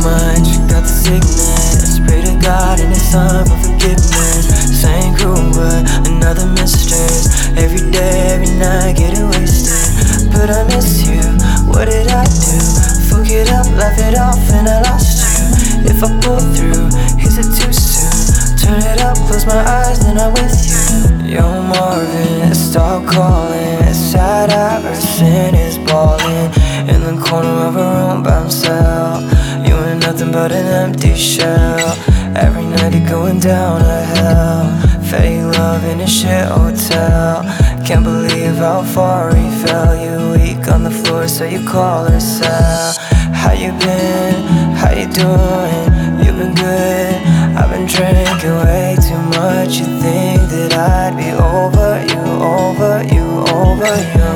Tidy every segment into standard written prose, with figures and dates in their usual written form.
much, got the sickness. Pray to God and His Son for forgiveness. Same crew, but another mistress. Every day, every night, getting wasted. But I miss you, what did I do? Fuck it up, laugh it off, and I lost you. If I pull through, is it too soon? Turn it up, close my eyes, then I'm with you. Yo, Marvin, stop calling. Sad Iverson is balling in the corner of a room by himself. You ain't nothing but an empty shell. Every night you're going down to hell. Fake love in a shit hotel. Can't believe how far he fell. You weak on the floor, so you call her cell. How you been? How you doing? You been good? I've been drinking way too much. You think that I'd be over you, over you, over you.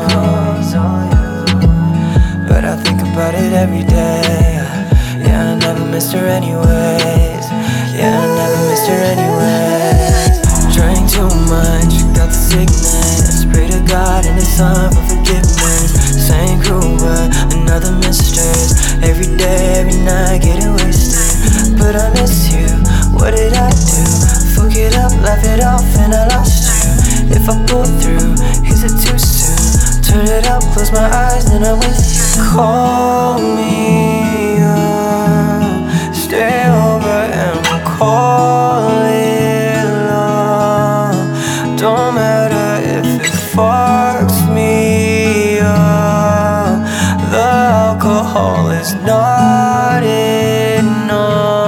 But I think about it every day. Yeah, I never missed her anyways. Yeah, I never missed her anyways. Drank too much, got the sickness. Pray to God and His Son for forgiveness. Same crew, but another mistress. Every day, every night, getting wasted. But I miss you, what did I do? Fuck it up, laugh it off, and I lost you. If I pull through, is it too soon? Turn it up, close my eyes, then I'm with you. Call me up, stay over and we'll call it love. Don't matter if it fucks me up. The alcohol is not enough.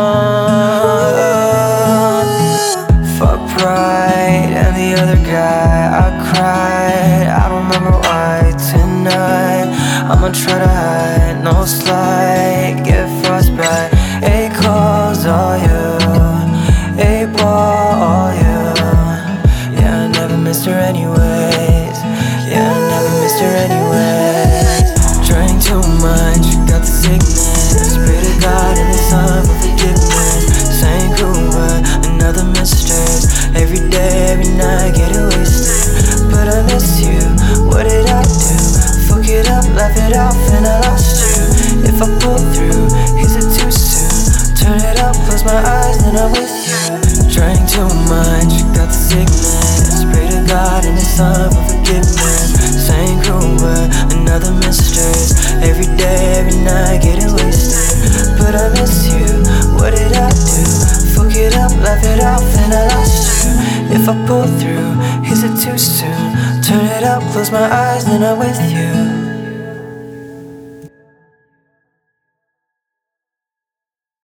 Fuck pride and the other guy, I cried. I don't remember why tonight. I'ma try to hide, no slide, get frostbite. 8 calls, all you, 8 ball, all you. Yeah, I never missed her anyways. Yeah, I never missed her anyways. Drank too much, got the sickness. Pray to God and His Son for forgiveness. Same crew, but another mistress. Every day, every night, getting wasted. But I miss you, what did I do? Fuck it up, laugh it off, and I lost you. If I pull through, is it too soon? Turn it up, close my eyes, then I'm with you. Drank too much, got the sickness. Pray to God and His Son for forgiveness. Same crew, but another mistress. Every day, every night, getting wasted. But I miss you, what did I do? Fuck it up, laugh it off, and I lost you. If I pull through, is it too soon? Turn it up, close my eyes, then I'm with you.